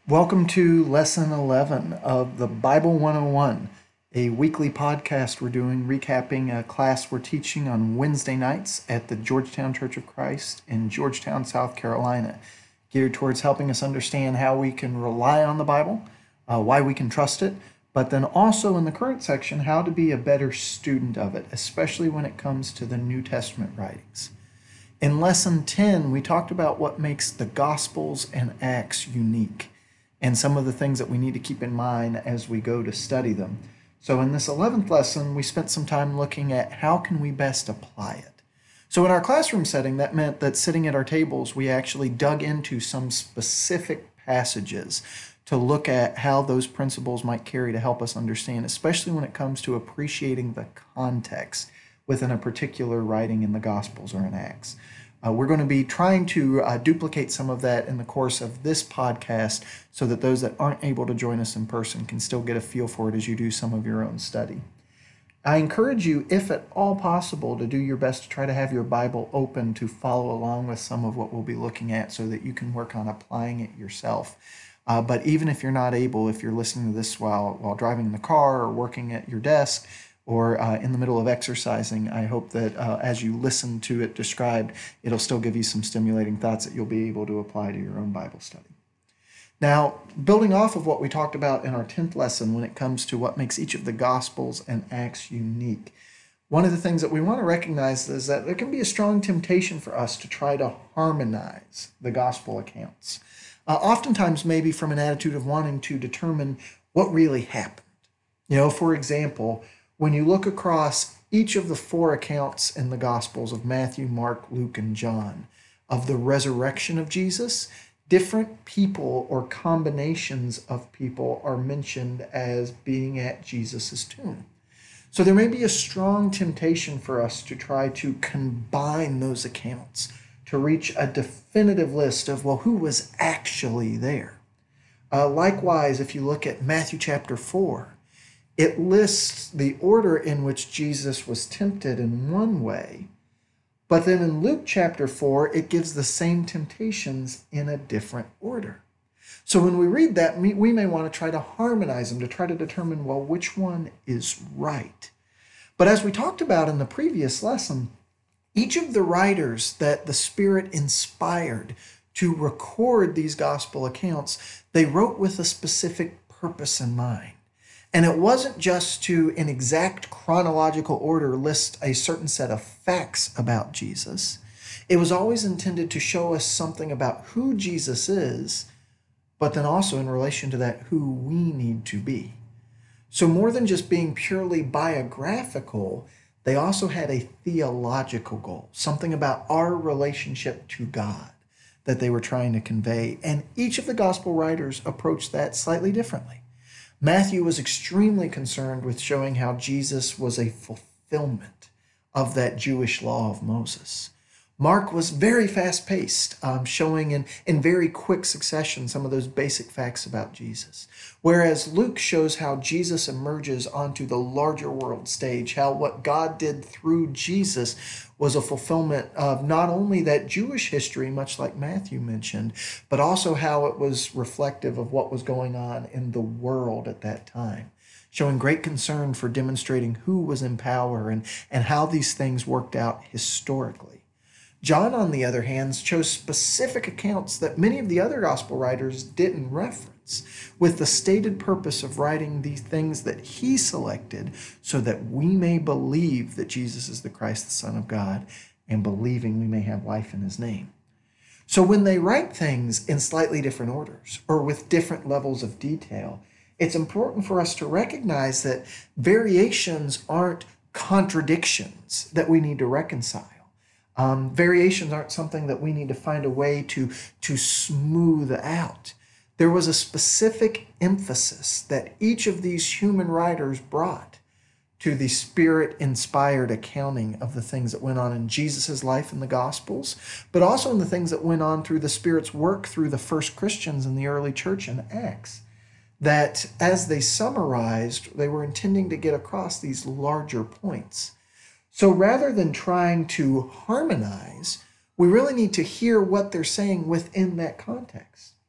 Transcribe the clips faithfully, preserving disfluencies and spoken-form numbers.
Welcome to Lesson eleven of the Bible one oh one, a weekly podcast we're doing recapping a class we're teaching on Wednesday nights at the Georgetown Church of Christ in Georgetown, South Carolina, geared towards helping us understand how we can rely on the Bible, uh, why we can trust it, but then also in the current section, how to be a better student of it, especially when it comes to the New Testament writings. In Lesson ten, we talked about what makes the Gospels and Acts unique, and some of the things that we need to keep in mind as we go to study them. So in this eleventh lesson, we spent some time looking at how can we best apply it. So in our classroom setting, that meant that sitting at our tables, we actually dug into some specific passages to look at how those principles might carry to help us understand, especially when it comes to appreciating the context within a particular writing in the Gospels or in Acts. Uh, we're going to be trying to uh, duplicate some of that in the course of this podcast so that those that aren't able to join us in person can still get a feel for it as you do some of your own study. I encourage you, if at all possible, to do your best to try to have your Bible open to follow along with some of what we'll be looking at so that you can work on applying it yourself. Uh, but even if you're not able, if you're listening to this while, while driving in the car or working at your desk, or uh, in the middle of exercising, I hope that uh, as you listen to it described, it'll still give you some stimulating thoughts that you'll be able to apply to your own Bible study. Now, building off of what we talked about in our tenth lesson when it comes to what makes each of the Gospels and Acts unique, one of the things that we want to recognize is that there can be a strong temptation for us to try to harmonize the Gospel accounts, uh, oftentimes maybe from an attitude of wanting to determine what really happened. You know, for example, when you look across each of the four accounts in the Gospels of Matthew, Mark, Luke, and John of the resurrection of Jesus, different people or combinations of people are mentioned as being at Jesus' tomb. So there may be a strong temptation for us to try to combine those accounts to reach a definitive list of, well, who was actually there? Uh, likewise, if you look at Matthew chapter four, it lists the order in which Jesus was tempted in one way, but then in Luke chapter four, it gives the same temptations in a different order. So when we read that, we may want to try to harmonize them to try to determine, well, which one is right. But as we talked about in the previous lesson, each of the writers that the Spirit inspired to record these gospel accounts, they wrote with a specific purpose in mind. And it wasn't just to, in exact chronological order, list a certain set of facts about Jesus. It was always intended to show us something about who Jesus is, but then also in relation to that, who we need to be. So more than just being purely biographical, they also had a theological goal, something about our relationship to God that they were trying to convey. And each of the gospel writers approached that slightly differently. Matthew was extremely concerned with showing how Jesus was a fulfillment of that Jewish law of Moses. Mark was very fast-paced, um, showing in, in very quick succession some of those basic facts about Jesus. Whereas Luke shows how Jesus emerges onto the larger world stage, how what God did through Jesus was a fulfillment of not only that Jewish history, much like Matthew mentioned, but also how it was reflective of what was going on in the world at that time, showing great concern for demonstrating who was in power and, and how these things worked out historically. John, on the other hand, chose specific accounts that many of the other gospel writers didn't reference, with the stated purpose of writing these things that he selected so that we may believe that Jesus is the Christ, the Son of God, and believing we may have life in his name. So when they write things in slightly different orders or with different levels of detail, it's important for us to recognize that variations aren't contradictions that we need to reconcile. Um, variations aren't something that we need to find a way to, to smooth out. There was a specific emphasis that each of these human writers brought to the Spirit-inspired accounting of the things that went on in Jesus' life in the Gospels, but also in the things that went on through the Spirit's work through the first Christians in the early church in Acts. That as they summarized, they were intending to get across these larger points. So rather than trying to harmonize, we really need to hear what they're saying within that context.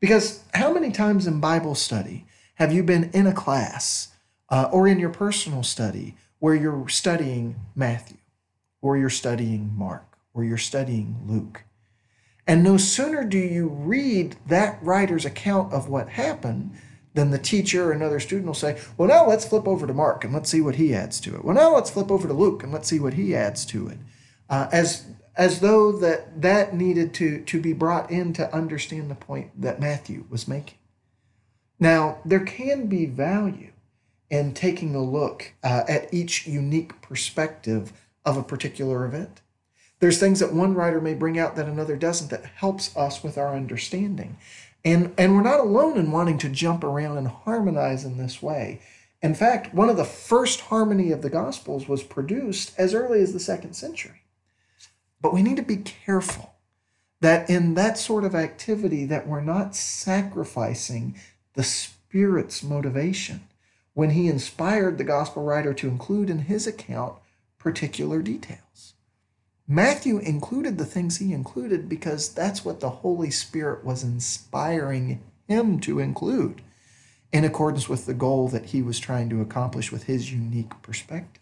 Because how many times in Bible study have you been in a class uh, or in your personal study where you're studying Matthew, or you're studying Mark, or you're studying Luke? And no sooner do you read that writer's account of what happened than the teacher or another student will say, well, now let's flip over to Mark and let's see what he adds to it. Well, now let's flip over to Luke and let's see what he adds to it. Uh, as as though that that needed to, to be brought in to understand the point that Matthew was making. Now, there can be value in taking a look uh, at each unique perspective of a particular event. There's things that one writer may bring out that another doesn't that helps us with our understanding. And, and we're not alone in wanting to jump around and harmonize in this way. In fact, one of the first harmony of the Gospels was produced as early as the second century. But we need to be careful that in that sort of activity that we're not sacrificing the Spirit's motivation when he inspired the Gospel writer to include in his account particular details. Matthew included the things he included because that's what the Holy Spirit was inspiring him to include in accordance with the goal that he was trying to accomplish with his unique perspective.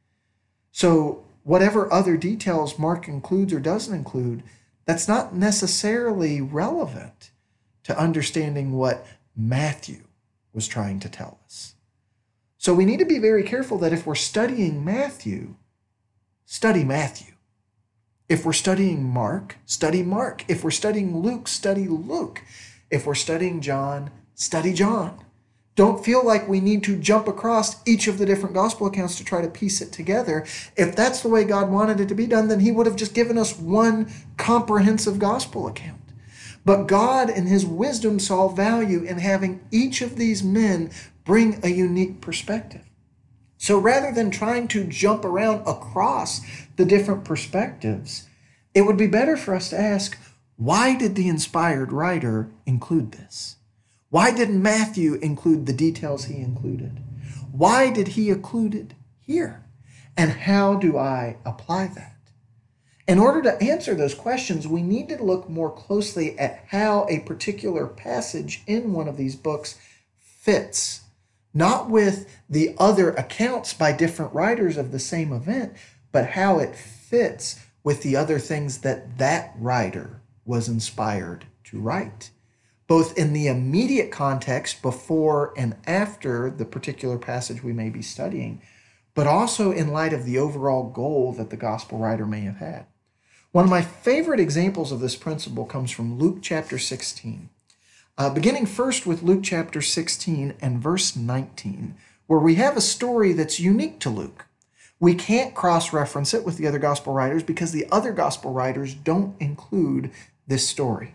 So whatever other details Mark includes or doesn't include, that's not necessarily relevant to understanding what Matthew was trying to tell us. So we need to be very careful that if we're studying Matthew, study Matthew. If we're studying Mark, study Mark. If we're studying Luke, study Luke. If we're studying John, study John. Don't feel like we need to jump across each of the different gospel accounts to try to piece it together. If that's the way God wanted it to be done, then he would have just given us one comprehensive gospel account. But God, in his wisdom, saw value in having each of these men bring a unique perspective. So rather than trying to jump around across the different perspectives, it would be better for us to ask, why did the inspired writer include this? Why did Matthew include the details he included? Why did he include it here? And how do I apply that? In order to answer those questions, we need to look more closely at how a particular passage in one of these books fits, not with the other accounts by different writers of the same event, but how it fits with the other things that that writer was inspired to write, both in the immediate context before and after the particular passage we may be studying, but also in light of the overall goal that the gospel writer may have had. One of my favorite examples of this principle comes from Luke chapter sixteen. Uh, beginning first with Luke chapter sixteen and verse nineteen, where we have a story that's unique to Luke. We can't cross-reference it with the other gospel writers because the other gospel writers don't include this story.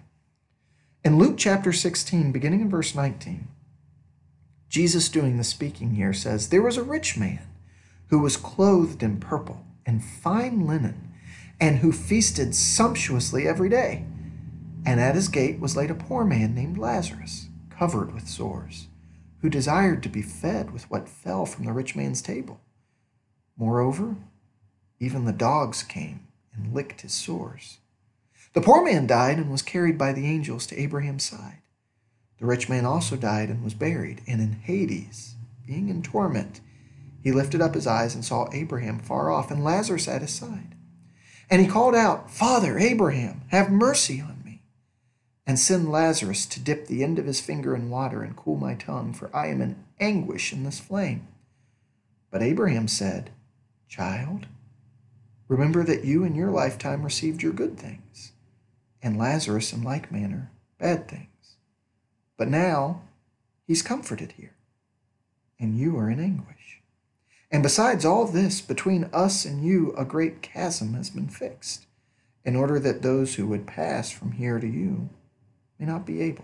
In Luke chapter sixteen, beginning in verse nineteen, Jesus doing the speaking here says, "There was a rich man who was clothed in purple and fine linen, and who feasted sumptuously every day. And at his gate was laid a poor man named Lazarus, covered with sores, who desired to be fed with what fell from the rich man's table. Moreover, even the dogs came and licked his sores. The poor man died and was carried by the angels to Abraham's side. The rich man also died and was buried, and in Hades, being in torment, he lifted up his eyes and saw Abraham far off and Lazarus at his side. And he called out, 'Father Abraham, have mercy on me, and send Lazarus to dip the end of his finger in water and cool my tongue, for I am in anguish in this flame.' But Abraham said, 'Child, remember that you in your lifetime received your good things, and Lazarus in like manner bad things. But now he's comforted here, and you are in anguish. And besides all this, between us and you a great chasm has been fixed, in order that those who would pass from here to you may not be able,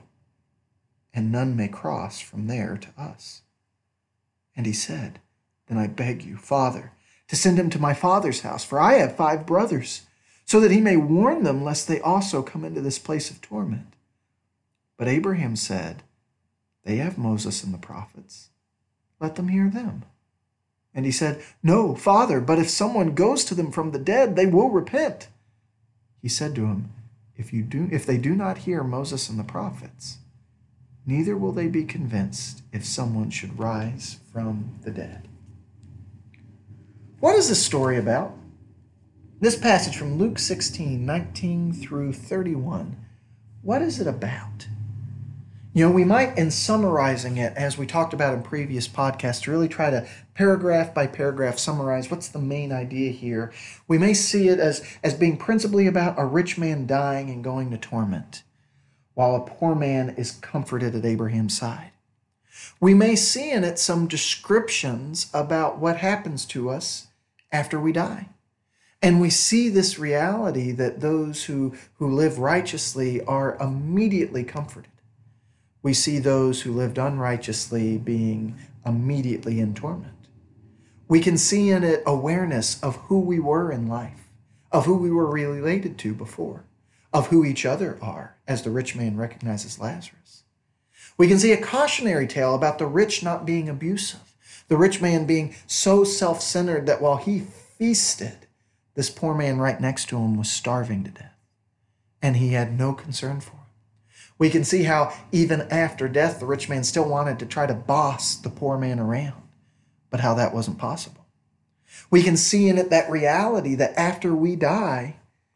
and none may cross from there to us.' And he said, 'Then I beg you, Father, to send him to my father's house, for I have five brothers, so that he may warn them, lest they also come into this place of torment.' But Abraham said, 'They have Moses and the prophets. Let them hear them.' And he said, 'No, Father, but if someone goes to them from the dead, they will repent.' He said to him, If you do, if they do not hear Moses and the prophets, neither will they be convinced if someone should rise from the dead. What is this story about? This passage from Luke sixteen, nineteen through thirty-one, what is it about? You know, we might, in summarizing it, as we talked about in previous podcasts, really try to paragraph by paragraph summarize what's the main idea here. We may see it as, as being principally about a rich man dying and going to torment, while a poor man is comforted at Abraham's side. We may see in it some descriptions about what happens to us after we die. And we see this reality that those who, who live righteously are immediately comforted. We see those who lived unrighteously being immediately in torment. We can see in it awareness of who we were in life, of who we were related to before, of who each other are, as the rich man recognizes Lazarus. We can see a cautionary tale about the rich not being abusive, the rich man being so self-centered that while he feasted, this poor man right next to him was starving to death, and he had no concern for him. We can see how even after death, the rich man still wanted to try to boss the poor man around, but how that wasn't possible. We can see in it that reality that after we die,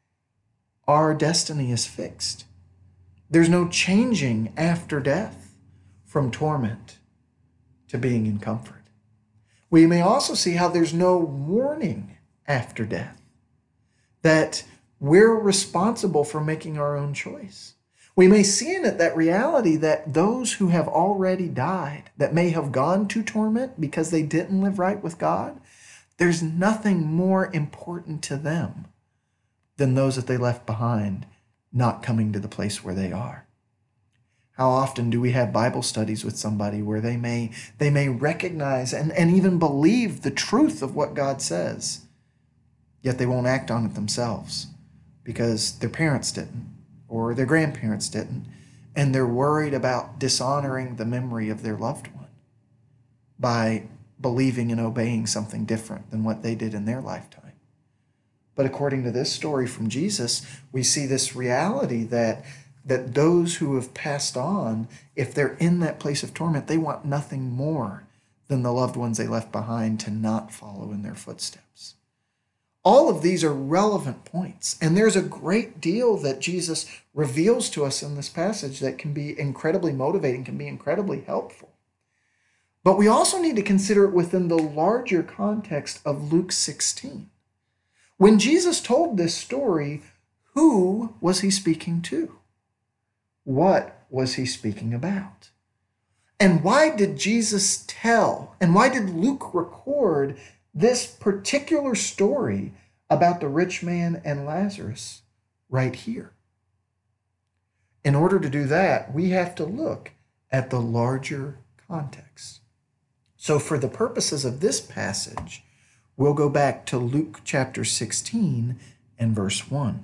our destiny is fixed. There's no changing after death from torment to being in comfort. We may also see how there's no warning after death, that we're responsible for making our own choice. We may see in it that reality that those who have already died, that may have gone to torment because they didn't live right with God, there's nothing more important to them than those that they left behind not coming to the place where they are. How often do we have Bible studies with somebody where they may, they may recognize and, and even believe the truth of what God says, yet they won't act on it themselves because their parents didn't, or their grandparents didn't, and they're worried about dishonoring the memory of their loved one by believing and obeying something different than what they did in their lifetime. But according to this story from Jesus, we see this reality that, that those who have passed on, if they're in that place of torment, they want nothing more than the loved ones they left behind to not follow in their footsteps. All of these are relevant points, and there's a great deal that Jesus reveals to us in this passage that can be incredibly motivating, can be incredibly helpful. But we also need to consider it within the larger context of Luke sixteen. When Jesus told this story, who was he speaking to? What was he speaking about? And why did Jesus tell, and why did Luke record this particular story about the rich man and Lazarus right here? In order to do that, we have to look at the larger context. So for the purposes of this passage, we'll go back to Luke chapter sixteen and verse one.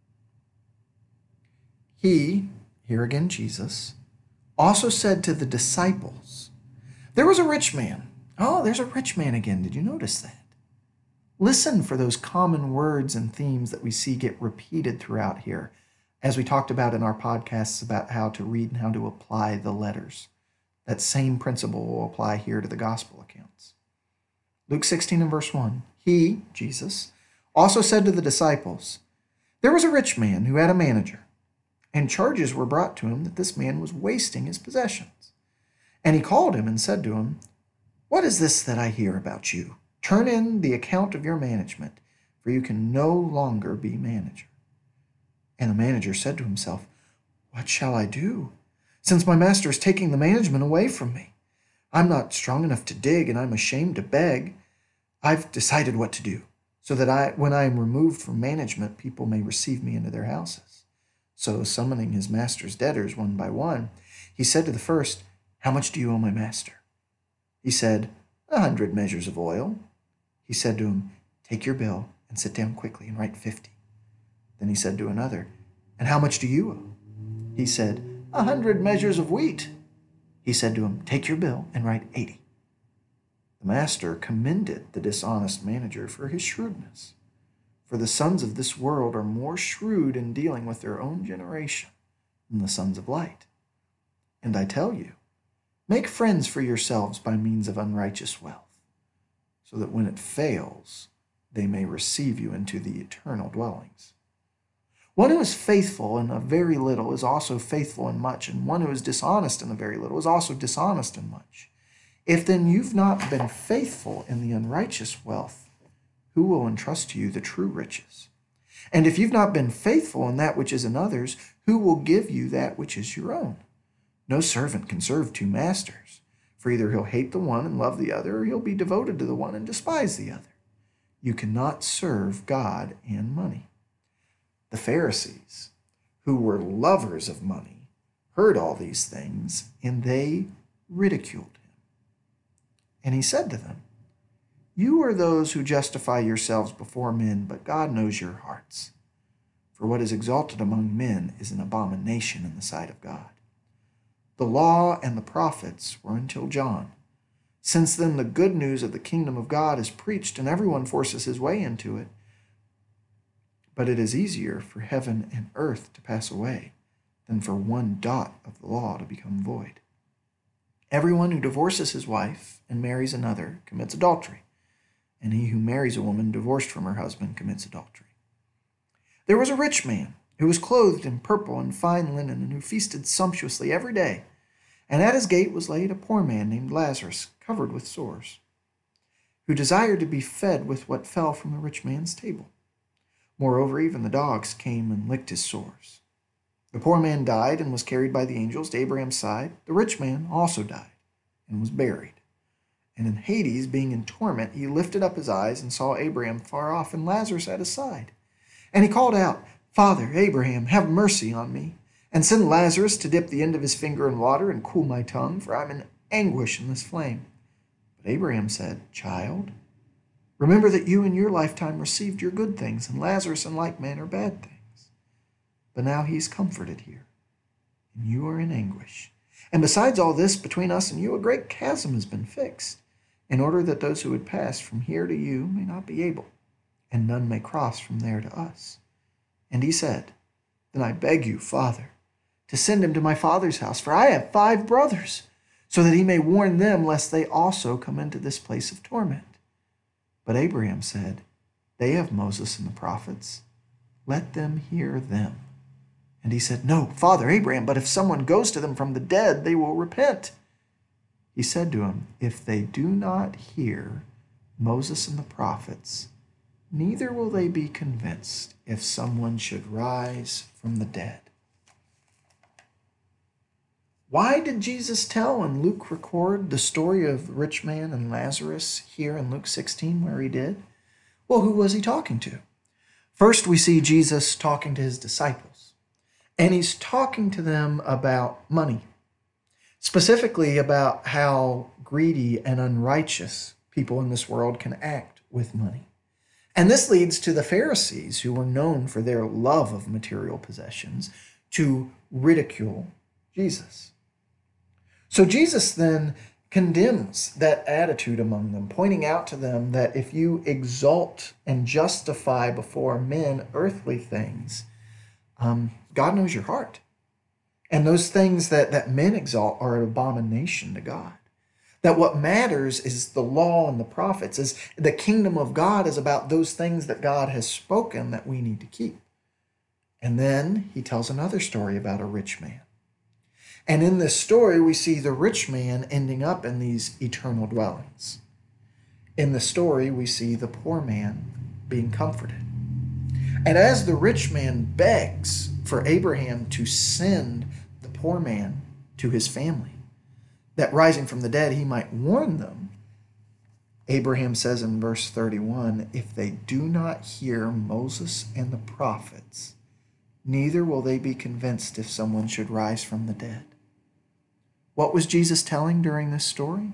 He, here again Jesus, also said to the disciples, there was a rich man. Oh, there's a rich man again. Did you notice that? Listen for those common words and themes that we see get repeated throughout here, as we talked about in our podcasts about how to read and how to apply the letters. That same principle will apply here to the gospel accounts. Luke sixteen and verse one, he, Jesus, also said to the disciples, there was a rich man who had a manager, and charges were brought to him that this man was wasting his possessions. And he called him and said to him, what is this that I hear about you? Turn in the account of your management, for you can no longer be manager. And the manager said to himself, what shall I do, since my master is taking the management away from me? I'm not strong enough to dig, and I'm ashamed to beg. I've decided what to do, so that I, when I am removed from management, people may receive me into their houses. So summoning his master's debtors one by one, he said to the first, how much do you owe my master? He said, a hundred measures of oil. He said to him, take your bill and sit down quickly and write fifty. Then he said to another, and how much do you owe? He said, a hundred measures of wheat. He said to him, take your bill and write eighty. The master commended the dishonest manager for his shrewdness. For the sons of this world are more shrewd in dealing with their own generation than the sons of light. And I tell you, make friends for yourselves by means of unrighteous wealth, so that when it fails, they may receive you into the eternal dwellings. One who is faithful in a very little is also faithful in much, and one who is dishonest in a very little is also dishonest in much. If then you've not been faithful in the unrighteous wealth, who will entrust to you the true riches? And if you've not been faithful in that which is another's, who will give you that which is your own? No servant can serve two masters, for either he'll hate the one and love the other, or he'll be devoted to the one and despise the other. You cannot serve God and money. The Pharisees, who were lovers of money, heard all these things, and they ridiculed him. And he said to them, You are those who justify yourselves before men, but God knows your hearts. For what is exalted among men is an abomination in the sight of God. The law and the prophets were until John. Since then the good news of the kingdom of God is preached, and everyone forces his way into it. But it is easier for heaven and earth to pass away than for one dot of the law to become void. Everyone who divorces his wife and marries another commits adultery, and he who marries a woman divorced from her husband commits adultery. There was a rich man who was clothed in purple and fine linen, and who feasted sumptuously every day. And at his gate was laid a poor man named Lazarus, covered with sores, who desired to be fed with what fell from the rich man's table. Moreover, even the dogs came and licked his sores. The poor man died and was carried by the angels to Abraham's side. The rich man also died and was buried. And in Hades, being in torment, he lifted up his eyes and saw Abraham far off and Lazarus at his side. And he called out, Father, Abraham, have mercy on me, and send Lazarus to dip the end of his finger in water and cool my tongue, for I am in anguish in this flame. But Abraham said, Child, remember that you in your lifetime received your good things, and Lazarus in like manner bad things. But now he is comforted here, and you are in anguish. And besides all this, between us and you a great chasm has been fixed, in order that those who would pass from here to you may not be able, and none may cross from there to us. And he said, Then I beg you, Father, to send him to my father's house, for I have five brothers, so that he may warn them, lest they also come into this place of torment. But Abraham said, They have Moses and the prophets. Let them hear them. And he said, No, Father Abraham, but if someone goes to them from the dead, they will repent. He said to him, If they do not hear Moses and the prophets, neither will they be convinced if someone should rise from the dead. Why did Jesus tell and Luke record the story of the rich man and Lazarus here in Luke sixteen where he did? Well, who was he talking to? First, we see Jesus talking to his disciples, and he's talking to them about money, specifically about how greedy and unrighteous people in this world can act with money. And this leads to the Pharisees, who were known for their love of material possessions, to ridicule Jesus. So Jesus then condemns that attitude among them, pointing out to them that if you exalt and justify before men earthly things, um, God knows your heart. And those things that, that men exalt are an abomination to God. That what matters is the law and the prophets, is the kingdom of God is about those things that God has spoken that we need to keep. And then he tells another story about a rich man. And in this story, we see the rich man ending up in these eternal dwellings. In the story, we see the poor man being comforted. And as the rich man begs for Abraham to send the poor man to his family, that rising from the dead he might warn them, Abraham says in verse thirty-one, If they do not hear Moses and the prophets, neither will they be convinced if someone should rise from the dead. What was Jesus telling during this story?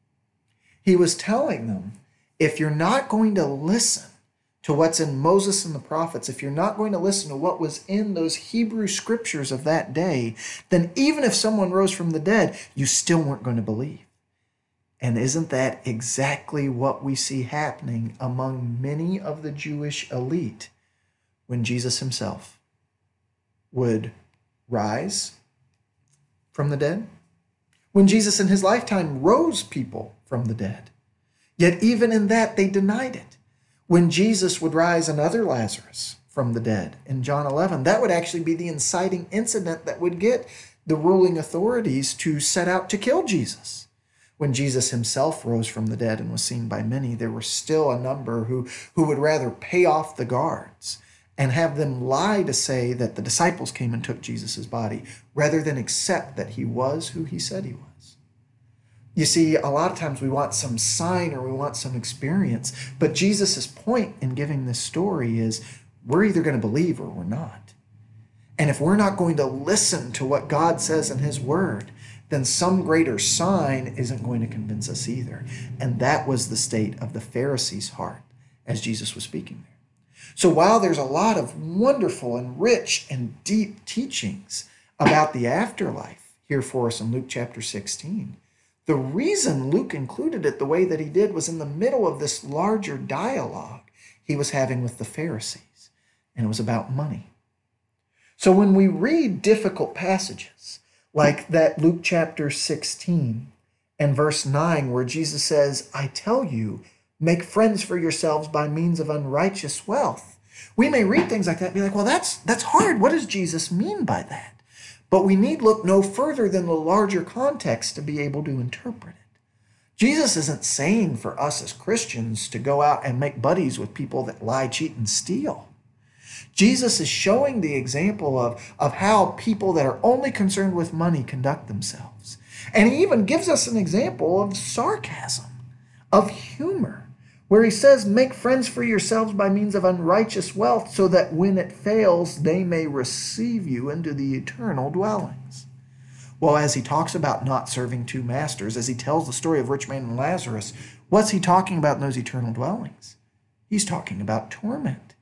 He was telling them, if you're not going to listen to what's in Moses and the prophets, if you're not going to listen to what was in those Hebrew scriptures of that day, then even if someone rose from the dead, you still weren't going to believe. And isn't that exactly what we see happening among many of the Jewish elite when Jesus himself would rise from the dead. When Jesus in his lifetime rose people from the dead. Yet even in that, they denied it. When Jesus would rise another Lazarus from the dead in John eleven, that would actually be the inciting incident that would get the ruling authorities to set out to kill Jesus. When Jesus himself rose from the dead and was seen by many, there were still a number who, who would rather pay off the guards and have them lie to say that the disciples came and took Jesus' body, rather than accept that he was who he said he was. You see, a lot of times we want some sign or we want some experience, but Jesus' point in giving this story is we're either going to believe or we're not. And if we're not going to listen to what God says in his word, then some greater sign isn't going to convince us either. And that was the state of the Pharisees' heart as Jesus was speaking there. So while there's a lot of wonderful and rich and deep teachings about the afterlife here for us in Luke chapter sixteen, the reason Luke included it the way that he did was in the middle of this larger dialogue he was having with the Pharisees, and it was about money. So when we read difficult passages like that Luke chapter sixteen and verse nine, where Jesus says, I tell you, make friends for yourselves by means of unrighteous wealth. We may read things like that and be like, well, that's, that's hard. What does Jesus mean by that? But we need look no further than the larger context to be able to interpret it. Jesus isn't saying for us as Christians to go out and make buddies with people that lie, cheat, and steal. Jesus is showing the example of, of how people that are only concerned with money conduct themselves. And he even gives us an example of sarcasm, of humor, where he says, make friends for yourselves by means of unrighteous wealth, so that when it fails, they may receive you into the eternal dwellings. Well, as he talks about not serving two masters, as he tells the story of rich man and Lazarus, what's he talking about in those eternal dwellings? He's talking about torment.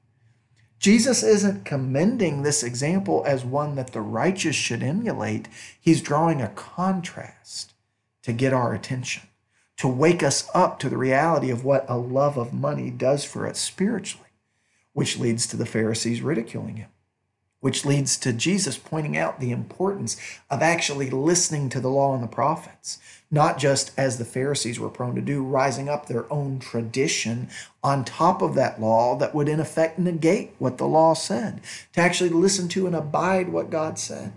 Jesus isn't commending this example as one that the righteous should emulate. He's drawing a contrast to get our attention, to wake us up to the reality of what a love of money does for us spiritually, which leads to the Pharisees ridiculing him, which leads to Jesus pointing out the importance of actually listening to the law and the prophets, not just as the Pharisees were prone to do, rising up their own tradition on top of that law that would in effect negate what the law said, to actually listen to and abide what God said.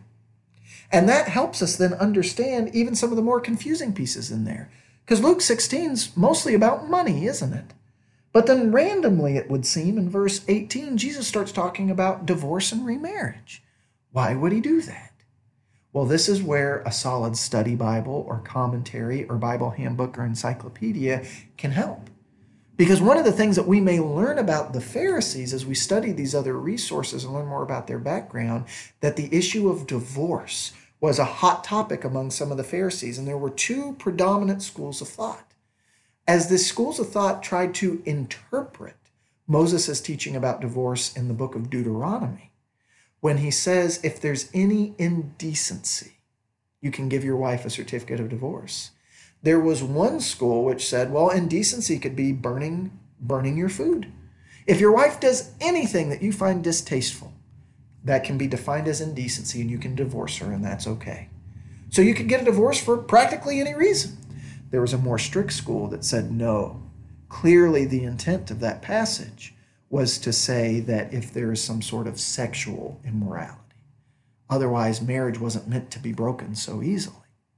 And that helps us then understand even some of the more confusing pieces in there. Because Luke sixteen is mostly about money, isn't it? But then randomly, it would seem, in verse eighteen, Jesus starts talking about divorce and remarriage. Why would he do that? Well, this is where a solid study Bible or commentary or Bible handbook or encyclopedia can help. Because one of the things that we may learn about the Pharisees as we study these other resources and learn more about their background, that the issue of divorce was a hot topic among some of the Pharisees, and there were two predominant schools of thought. As the schools of thought tried to interpret Moses' teaching about divorce in the book of Deuteronomy, when he says, if there's any indecency, you can give your wife a certificate of divorce. There was one school which said, well, indecency could be burning, burning your food. If your wife does anything that you find distasteful, that can be defined as indecency, and you can divorce her, and that's okay. So you could get a divorce for practically any reason. There was a more strict school that said no. Clearly, the intent of that passage was to say that if there is some sort of sexual immorality, otherwise marriage wasn't meant to be broken so easily.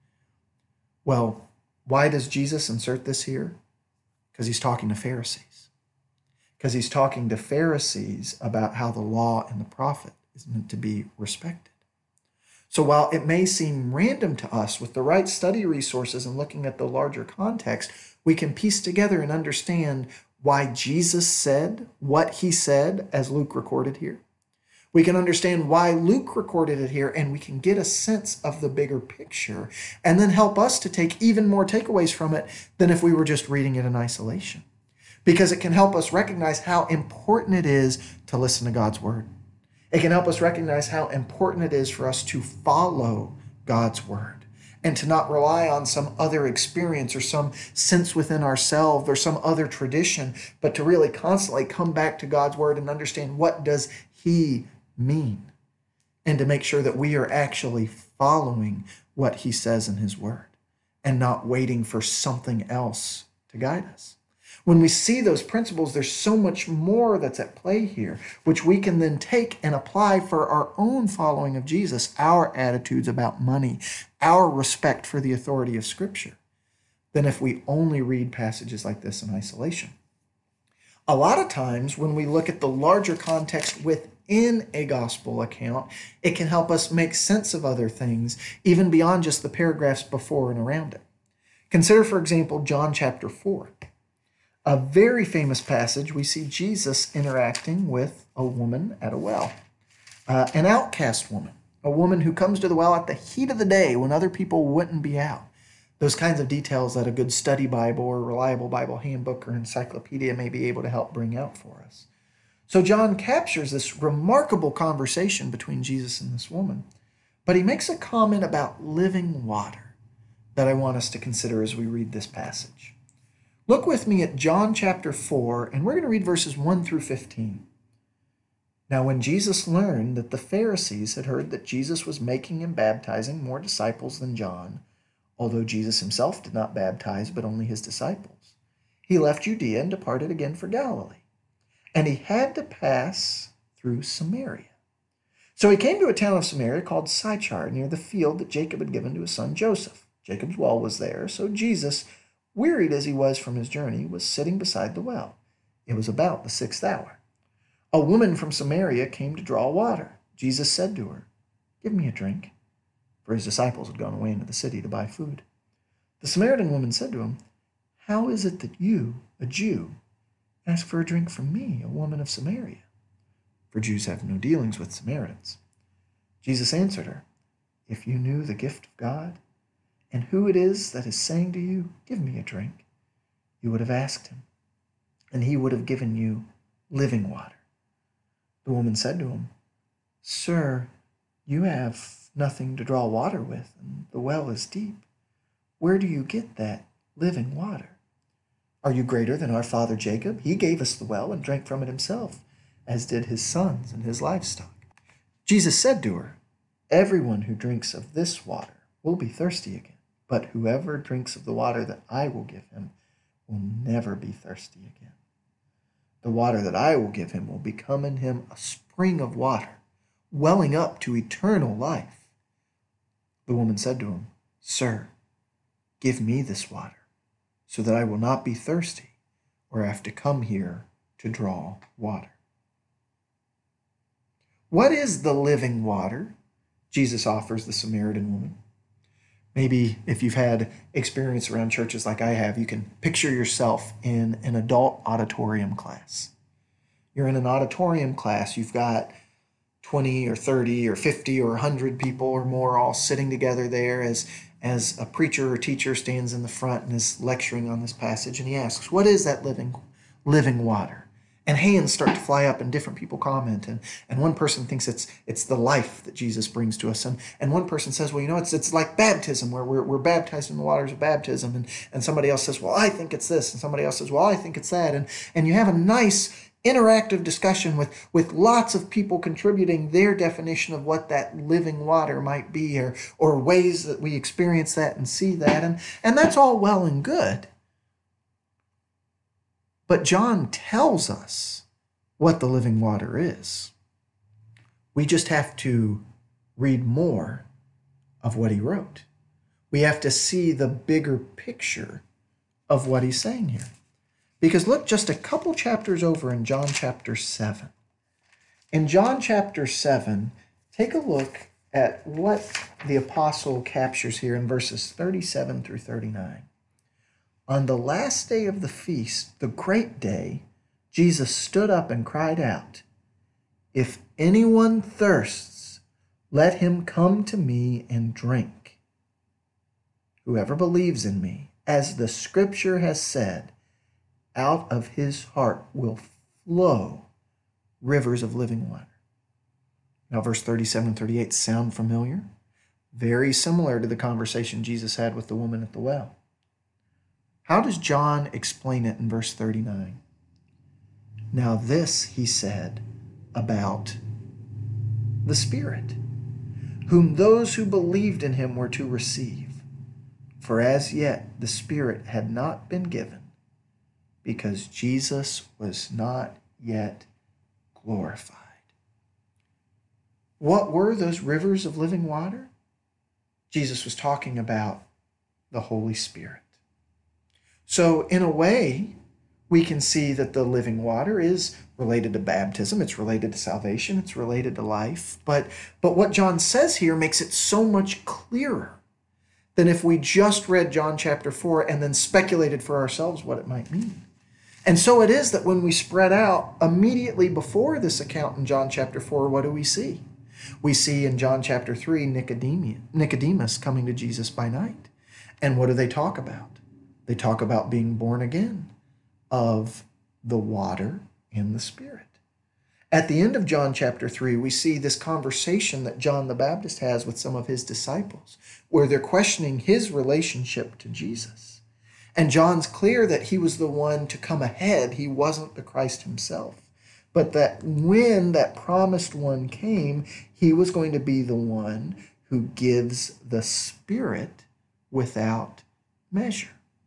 Well, why does Jesus insert this here? Because he's talking to Pharisees. Because he's talking to Pharisees about how the law and the prophet is meant to be respected. So while it may seem random to us, with the right study resources and looking at the larger context, we can piece together and understand why Jesus said what he said, as Luke recorded here. We can understand why Luke recorded it here, and we can get a sense of the bigger picture, and then help us to take even more takeaways from it than if we were just reading it in isolation. Because it can help us recognize how important it is to listen to God's word. It can help us recognize how important it is for us to follow God's word and to not rely on some other experience or some sense within ourselves or some other tradition, but to really constantly come back to God's word and understand what does he mean, and to make sure that we are actually following what he says in his word and not waiting for something else to guide us. When we see those principles, there's so much more that's at play here, which we can then take and apply for our own following of Jesus, our attitudes about money, our respect for the authority of Scripture, than if we only read passages like this in isolation. A lot of times when we look at the larger context within a gospel account, it can help us make sense of other things, even beyond just the paragraphs before and around it. Consider, for example, John chapter four. A very famous passage, we see Jesus interacting with a woman at a well, uh, an outcast woman, a woman who comes to the well at the heat of the day when other people wouldn't be out. Those kinds of details that a good study Bible or reliable Bible handbook or encyclopedia may be able to help bring out for us. So John captures this remarkable conversation between Jesus and this woman, but he makes a comment about living water that I want us to consider as we read this passage. Look with me at John chapter four, and we're going to read verses one through fifteen. Now, when Jesus learned that the Pharisees had heard that Jesus was making and baptizing more disciples than John, although Jesus himself did not baptize, but only his disciples, he left Judea and departed again for Galilee. And he had to pass through Samaria. So he came to a town of Samaria called Sychar, near the field that Jacob had given to his son Joseph. Jacob's well was there, so Jesus, wearied as he was from his journey, was sitting beside the well. It was about the sixth hour. A woman from Samaria came to draw water. Jesus said to her, "Give me a drink," for his disciples had gone away into the city to buy food. The Samaritan woman said to him, "How is it that you, a Jew, ask for a drink from me, a woman of Samaria? For Jews have no dealings with Samaritans." Jesus answered her, "If you knew the gift of God, and who it is that is saying to you, 'Give me a drink,' you would have asked him, and he would have given you living water." The woman said to him, "Sir, you have nothing to draw water with, and the well is deep. Where do you get that living water? Are you greater than our father Jacob? He gave us the well and drank from it himself, as did his sons and his livestock." Jesus said to her, "Everyone who drinks of this water will be thirsty again. But whoever drinks of the water that I will give him will never be thirsty again. The water that I will give him will become in him a spring of water, welling up to eternal life." The woman said to him, "Sir, give me this water, so that I will not be thirsty or have to come here to draw water." What is the living water Jesus offers the Samaritan woman? Maybe if you've had experience around churches like I have, you can picture yourself in an adult auditorium class. You're in an auditorium class, you've got twenty or thirty or fifty or one hundred people or more all sitting together there as, as a preacher or teacher stands in the front and is lecturing on this passage, and he asks, "What is that living, living water?" And hands start to fly up and different people comment. And, and one person thinks it's it's the life that Jesus brings to us. And, and one person says, "Well, you know, it's it's like baptism, where we're, we're baptized in the waters of baptism." And, and somebody else says, "Well, I think it's this." And somebody else says, "Well, I think it's that." And, and you have a nice interactive discussion with, with lots of people contributing their definition of what that living water might be, or, or ways that we experience that and see that. And, and that's all well and good. But John tells us what the living water is. We just have to read more of what he wrote. We have to see the bigger picture of what he's saying here. Because look just a couple chapters over in John chapter seven. In John chapter seven, take a look at what the apostle captures here in verses thirty-seven through thirty-nine. On the last day of the feast, the great day, Jesus stood up and cried out, "If anyone thirsts, let him come to me and drink. Whoever believes in me, as the scripture has said, out of his heart will flow rivers of living water." Now, verse thirty-seven and thirty-eight sound familiar? Very similar to the conversation Jesus had with the woman at the well. How does John explain it in verse thirty-nine? "Now this he said about the Spirit, whom those who believed in him were to receive. For as yet the Spirit had not been given, because Jesus was not yet glorified. What were those rivers of living water? Jesus was talking about the Holy Spirit. So in a way, we can see that the living water is related to baptism, it's related to salvation, it's related to life. But, but what John says here makes it so much clearer than if we just read John chapter four and then speculated for ourselves what it might mean. And so it is that when we spread out immediately before this account in John chapter four, what do we see? We see in John chapter three Nicodemus coming to Jesus by night. And what do they talk about? They talk about being born again of the water and the Spirit. At the end of John chapter three, we see this conversation that John the Baptist has with some of his disciples, where they're questioning his relationship to Jesus. And John's clear that he was the one to come ahead. He wasn't the Christ himself. But that when that promised one came, he was going to be the one who gives the Spirit without measure.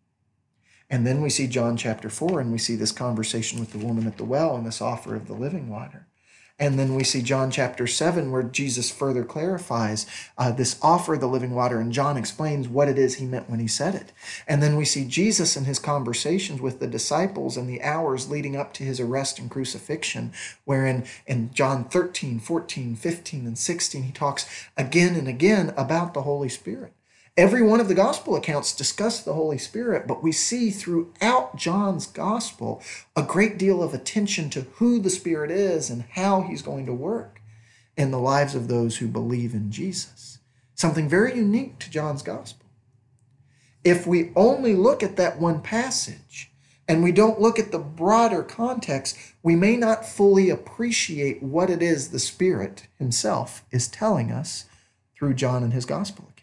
And then we see John chapter four, and we see this conversation with the woman at the well and this offer of the living water. And then we see John chapter seven, where Jesus further clarifies uh, this offer of the living water, and John explains what it is he meant when he said it. And then we see Jesus in his conversations with the disciples in the hours leading up to his arrest and crucifixion, wherein in John thirteen, fourteen, fifteen, and sixteen, he talks again and again about the Holy Spirit. Every one of the gospel accounts discuss the Holy Spirit, but we see throughout John's gospel a great deal of attention to who the Spirit is and how he's going to work in the lives of those who believe in Jesus. Something very unique to John's gospel. If we only look at that one passage and we don't look at the broader context, we may not fully appreciate what it is the Spirit himself is telling us through John and his gospel account.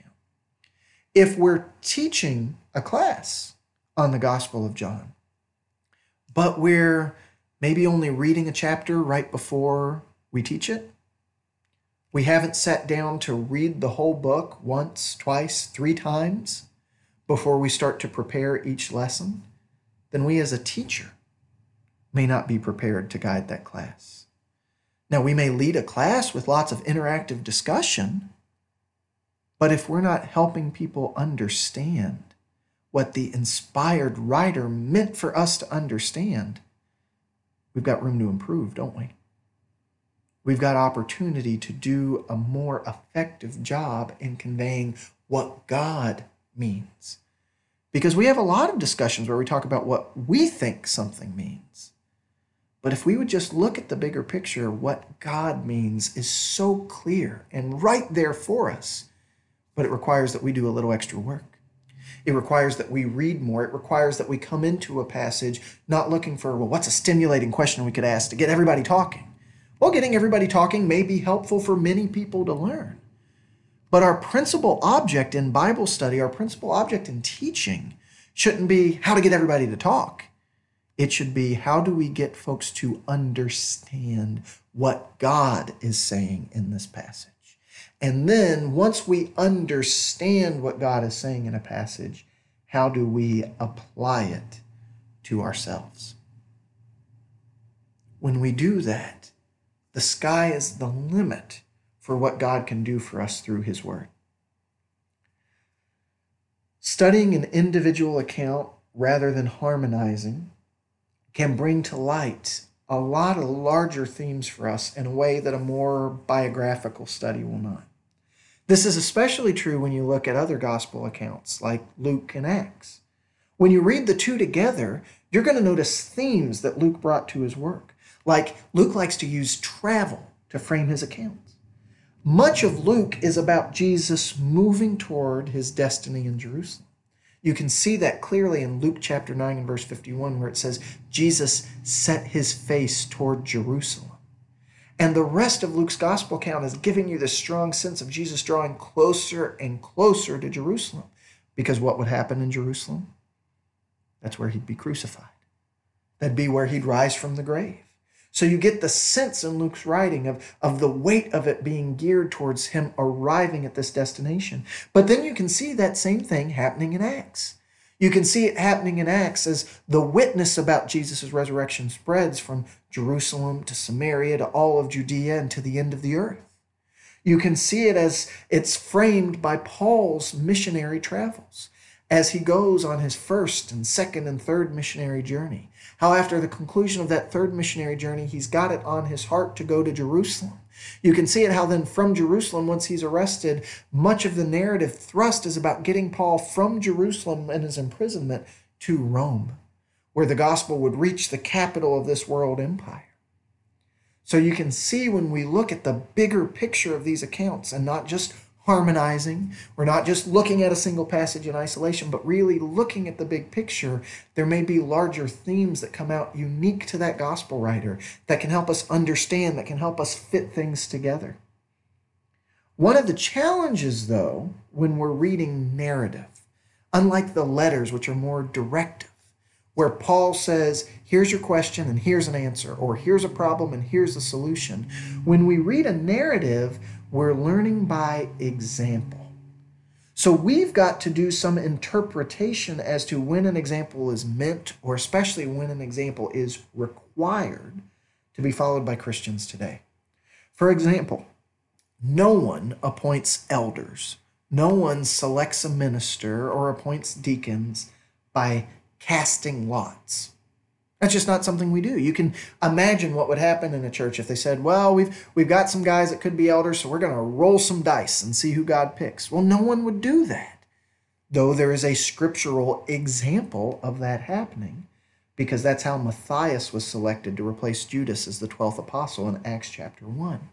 If we're teaching a class on the Gospel of John, but we're maybe only reading a chapter right before we teach it, we haven't sat down to read the whole book once, twice, three times before we start to prepare each lesson, then we as a teacher may not be prepared to guide that class. Now, we may lead a class with lots of interactive discussion, but if we're not helping people understand what the inspired writer meant for us to understand, we've got room to improve, don't we? We've got opportunity to do a more effective job in conveying what God means. Because we have a lot of discussions where we talk about what we think something means. But if we would just look at the bigger picture, what God means is so clear and right there for us. But it requires that we do a little extra work. It requires that we read more. It requires that we come into a passage not looking for, well, what's a stimulating question we could ask to get everybody talking? Well, getting everybody talking may be helpful for many people to learn. But our principal object in Bible study, our principal object in teaching, shouldn't be how to get everybody to talk. It should be how do we get folks to understand what God is saying in this passage. And then once we understand what God is saying in a passage, how do we apply it to ourselves? When we do that, the sky is the limit for what God can do for us through his word. Studying an individual account rather than harmonizing can bring to light a lot of larger themes for us in a way that a more biographical study will not. This is especially true when you look at other gospel accounts like Luke and Acts. When you read the two together, you're going to notice themes that Luke brought to his work. Like Luke likes to use travel to frame his accounts. Much of Luke is about Jesus moving toward his destiny in Jerusalem. You can see that clearly in Luke chapter nine and verse fifty-one, where it says, Jesus set his face toward Jerusalem. And the rest of Luke's gospel account is giving you this strong sense of Jesus drawing closer and closer to Jerusalem. Because what would happen in Jerusalem? That's where he'd be crucified. That'd be where he'd rise from the grave. So you get the sense in Luke's writing of, of the weight of it being geared towards him arriving at this destination. But then you can see that same thing happening in Acts. You can see it happening in Acts as the witness about Jesus' resurrection spreads from Jerusalem to Samaria to all of Judea and to the end of the earth. You can see it as it's framed by Paul's missionary travels, as he goes on his first and second and third missionary journey. How after the conclusion of that third missionary journey, he's got it on his heart to go to Jerusalem. You can see it how then from Jerusalem, once he's arrested, much of the narrative thrust is about getting Paul from Jerusalem and his imprisonment to Rome, where the gospel would reach the capital of this world empire. So you can see when we look at the bigger picture of these accounts and not just harmonizing, we're not just looking at a single passage in isolation, but really looking at the big picture, there may be larger themes that come out unique to that gospel writer that can help us understand, that can help us fit things together. One of the challenges, though, when we're reading narrative, unlike the letters, which are more directive, where Paul says, here's your question and here's an answer, or here's a problem and here's a solution. When we read a narrative, we're learning by example. So we've got to do some interpretation as to when an example is meant, or especially when an example is required to be followed by Christians today. For example, no one appoints elders. No one selects a minister or appoints deacons by casting lots. That's just not something we do. You can imagine what would happen in a church if they said, well, we've we've got some guys that could be elders, so we're going to roll some dice and see who God picks. Well, no one would do that, though there is a scriptural example of that happening, because that's how Matthias was selected to replace Judas as the twelfth apostle in Acts chapter one.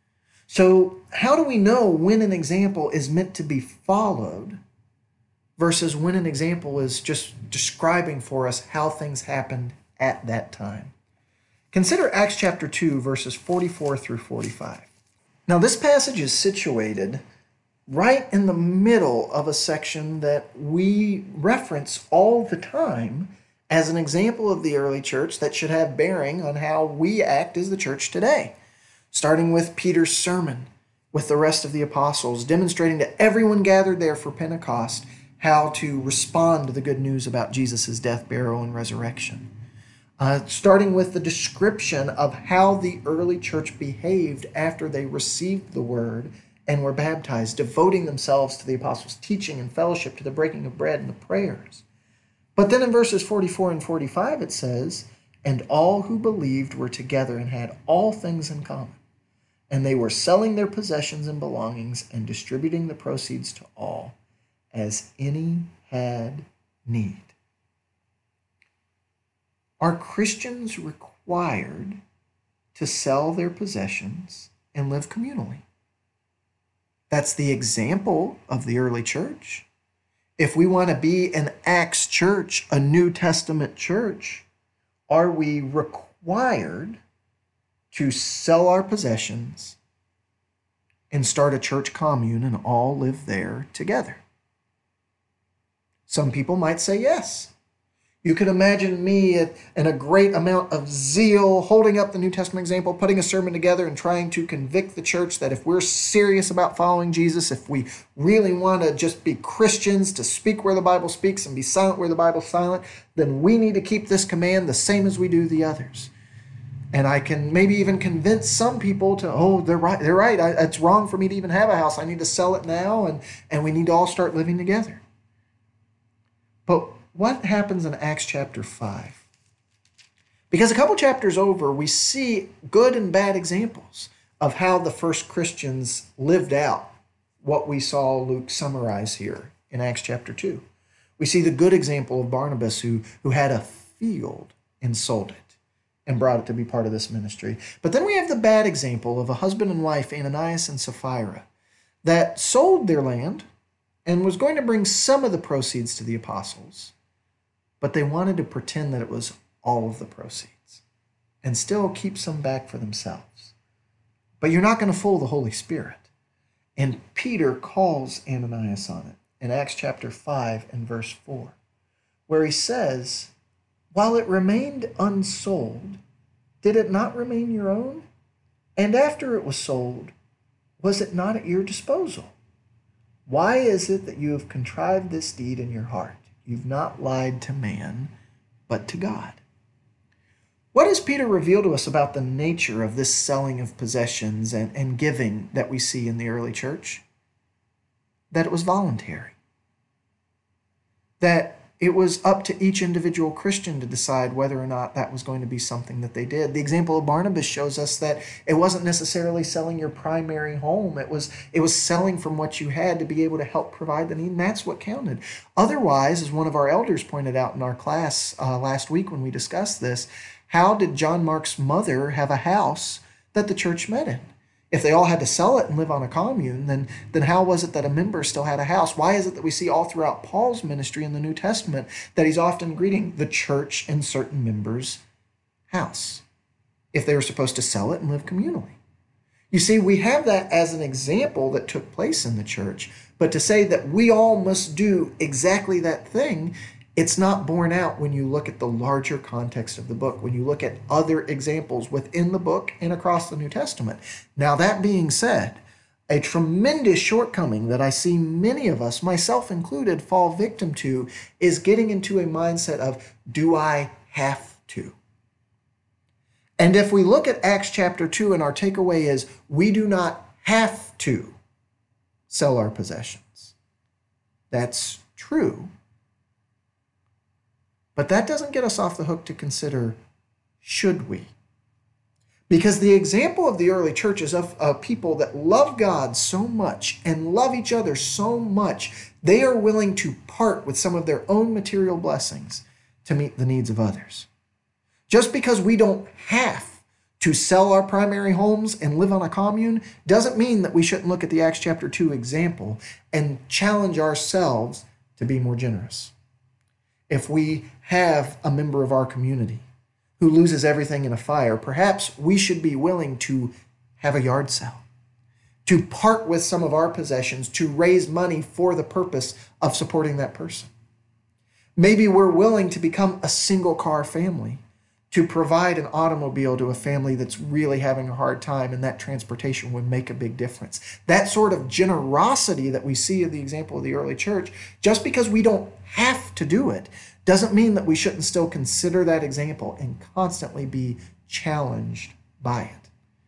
So how do we know when an example is meant to be followed versus when an example is just describing for us how things happened at that time? Consider Acts chapter two, verses forty-four through forty-five. Now, this passage is situated right in the middle of a section that we reference all the time as an example of the early church that should have bearing on how we act as the church today. Starting with Peter's sermon with the rest of the apostles, demonstrating to everyone gathered there for Pentecost how to respond to the good news about Jesus' death, burial, and resurrection. Uh, starting with the description of how the early church behaved after they received the word and were baptized, devoting themselves to the apostles' teaching and fellowship, to the breaking of bread and the prayers. But then in verses forty-four and forty-five it says, and all who believed were together and had all things in common, and they were selling their possessions and belongings and distributing the proceeds to all, as any had need. Are Christians required to sell their possessions and live communally? That's the example of the early church. If we want to be an Acts church, a New Testament church, are we required to sell our possessions and start a church commune and all live there together? Some people might say yes. You could imagine me in a great amount of zeal, holding up the New Testament example, putting a sermon together and trying to convict the church that if we're serious about following Jesus, if we really want to just be Christians, to speak where the Bible speaks and be silent where the Bible's silent, then we need to keep this command the same as we do the others. And I can maybe even convince some people to, oh, they're right, they're right. I, it's wrong for me to even have a house. I need to sell it now, and, and we need to all start living together. But what happens in Acts chapter five? Because a couple chapters over, we see good and bad examples of how the first Christians lived out what we saw Luke summarize here in Acts chapter two. We see the good example of Barnabas, who, who had a field and sold it and brought it to be part of this ministry. But then we have the bad example of a husband and wife, Ananias and Sapphira, that sold their land and was going to bring some of the proceeds to the apostles, but they wanted to pretend that it was all of the proceeds and still keep some back for themselves. But you're not going to fool the Holy Spirit. And Peter calls Ananias on it in Acts chapter five and verse four, where he says, while it remained unsold, did it not remain your own? And after it was sold, was it not at your disposal? Why is it that you have contrived this deed in your heart? You've not lied to man, but to God. What does Peter reveal to us about the nature of this selling of possessions and, and giving that we see in the early church? That it was voluntary. That it was up to each individual Christian to decide whether or not that was going to be something that they did. The example of Barnabas shows us that it wasn't necessarily selling your primary home. It was, it was selling from what you had to be able to help provide the need, and that's what counted. Otherwise, as one of our elders pointed out in our class uh, last week when we discussed this, how did John Mark's mother have a house that the church met in? If they all had to sell it and live on a commune, then, then how was it that a member still had a house? Why is it that we see all throughout Paul's ministry in the New Testament that he's often greeting the church in certain members' house if they were supposed to sell it and live communally? You see, we have that as an example that took place in the church, but to say that we all must do exactly that thing, it's not borne out when you look at the larger context of the book, when you look at other examples within the book and across the New Testament. Now, that being said, a tremendous shortcoming that I see many of us, myself included, fall victim to is getting into a mindset of, do I have to? And if we look at Acts chapter two and our takeaway is, we do not have to sell our possessions. That's true. But that doesn't get us off the hook to consider, should we? Because the example of the early church is of, of people that love God so much and love each other so much, they are willing to part with some of their own material blessings to meet the needs of others. Just because we don't have to sell our primary homes and live on a commune doesn't mean that we shouldn't look at the Acts chapter two example and challenge ourselves to be more generous. If we have a member of our community who loses everything in a fire, perhaps we should be willing to have a yard sale, to part with some of our possessions, to raise money for the purpose of supporting that person. Maybe we're willing to become a single car family, to provide an automobile to a family that's really having a hard time, and that transportation would make a big difference. That sort of generosity that we see in the example of the early church, just because we don't have to do it, doesn't mean that we shouldn't still consider that example and constantly be challenged by it.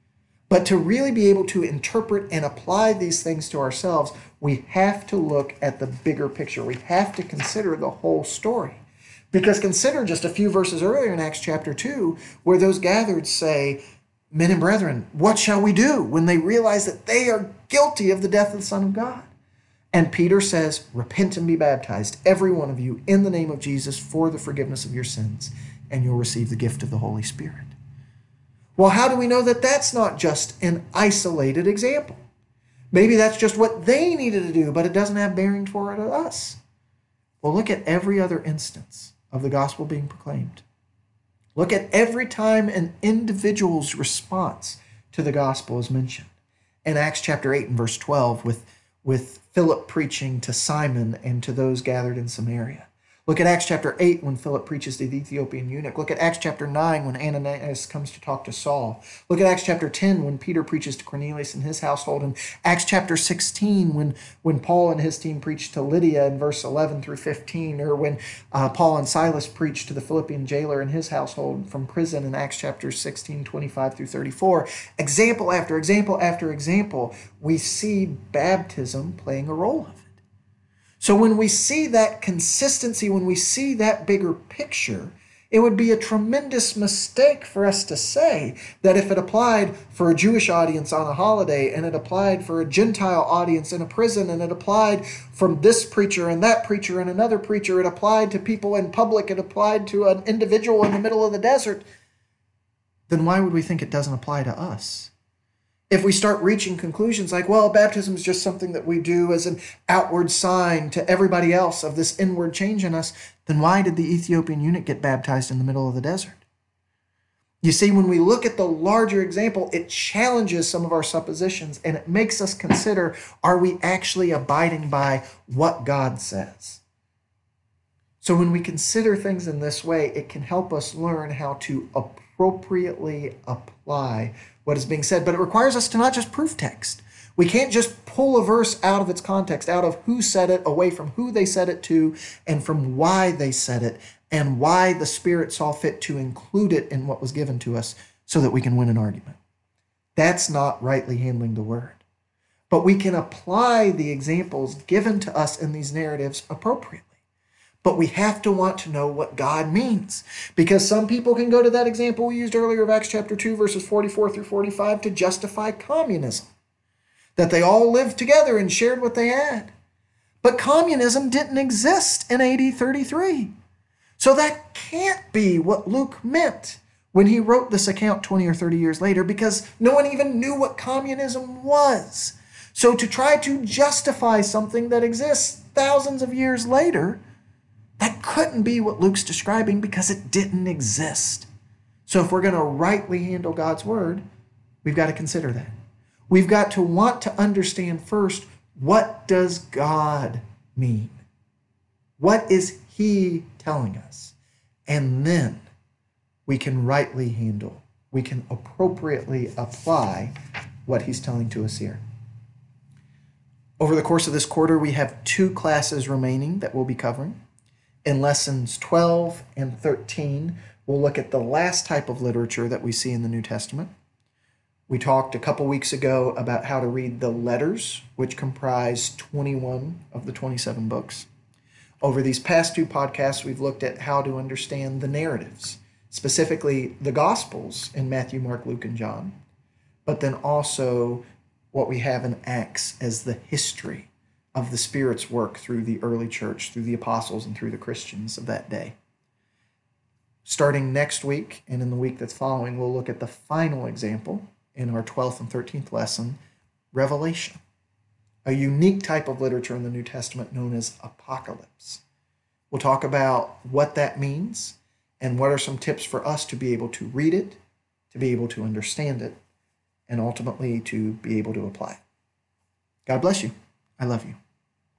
But to really be able to interpret and apply these things to ourselves, we have to look at the bigger picture. We have to consider the whole story. Because consider just a few verses earlier in Acts chapter two, where those gathered say, men and brethren, what shall we do when they realize that they are guilty of the death of the Son of God? And Peter says, repent and be baptized, every one of you, in the name of Jesus for the forgiveness of your sins, and you'll receive the gift of the Holy Spirit. Well, how do we know that that's not just an isolated example? Maybe that's just what they needed to do, but it doesn't have bearing toward us. Well, look at every other instance of the gospel being proclaimed. Look at every time an individual's response to the gospel is mentioned. In Acts chapter eight and verse twelve, with, with Philip preaching to Simon and to those gathered in Samaria. Look at Acts chapter eight when Philip preaches to the Ethiopian eunuch. Look at Acts chapter nine when Ananias comes to talk to Saul. Look at Acts chapter ten when Peter preaches to Cornelius and his household. And Acts chapter sixteen when, when Paul and his team preached to Lydia in verse eleven through fifteen. Or when uh, Paul and Silas preached to the Philippian jailer and his household from prison in Acts chapter sixteen, twenty-five through thirty-four. Example after example after example, we see baptism playing a role of it. So when we see that consistency, when we see that bigger picture, it would be a tremendous mistake for us to say that if it applied for a Jewish audience on a holiday, and it applied for a Gentile audience in a prison, and it applied from this preacher and that preacher and another preacher, it applied to people in public, it applied to an individual in the middle of the desert, then why would we think it doesn't apply to us? If we start reaching conclusions like, well, baptism is just something that we do as an outward sign to everybody else of this inward change in us, then why did the Ethiopian eunuch get baptized in the middle of the desert? You see, when we look at the larger example, it challenges some of our suppositions, and it makes us consider, are we actually abiding by what God says? So when we consider things in this way, it can help us learn how to approach appropriately apply what is being said. But it requires us to not just proof text. We can't just pull a verse out of its context, out of who said it, away from who they said it to, and from why they said it, and why the Spirit saw fit to include it in what was given to us so that we can win an argument. That's not rightly handling the word. But we can apply the examples given to us in these narratives appropriately. But we have to want to know what God means. Because some people can go to that example we used earlier of Acts chapter two, verses forty-four through forty-five to justify communism. That they all lived together and shared what they had. But communism didn't exist in A D thirty-three. So that can't be what Luke meant when he wrote this account twenty or thirty years later, because no one even knew what communism was. So to try to justify something that exists thousands of years later, that couldn't be what Luke's describing because it didn't exist. So if we're going to rightly handle God's word, we've got to consider that. We've got to want to understand first, what does God mean? What is he telling us? And then we can rightly handle, we can appropriately apply what he's telling to us here. Over the course of this quarter, we have two classes remaining that we'll be covering. In lessons twelve and thirteen, we'll look at the last type of literature that we see in the New Testament. We talked a couple weeks ago about how to read the letters, which comprise twenty-one of the twenty-seven books. Over these past two podcasts, we've looked at how to understand the narratives, specifically the Gospels in Matthew, Mark, Luke, and John, but then also what we have in Acts as the history of the Spirit's work through the early church, through the apostles, and through the Christians of that day. Starting next week and in the week that's following, we'll look at the final example in our twelfth and thirteenth lesson, Revelation, a unique type of literature in the New Testament known as apocalypse. We'll talk about what that means and what are some tips for us to be able to read it, to be able to understand it, and ultimately to be able to apply it. God bless you. I love you.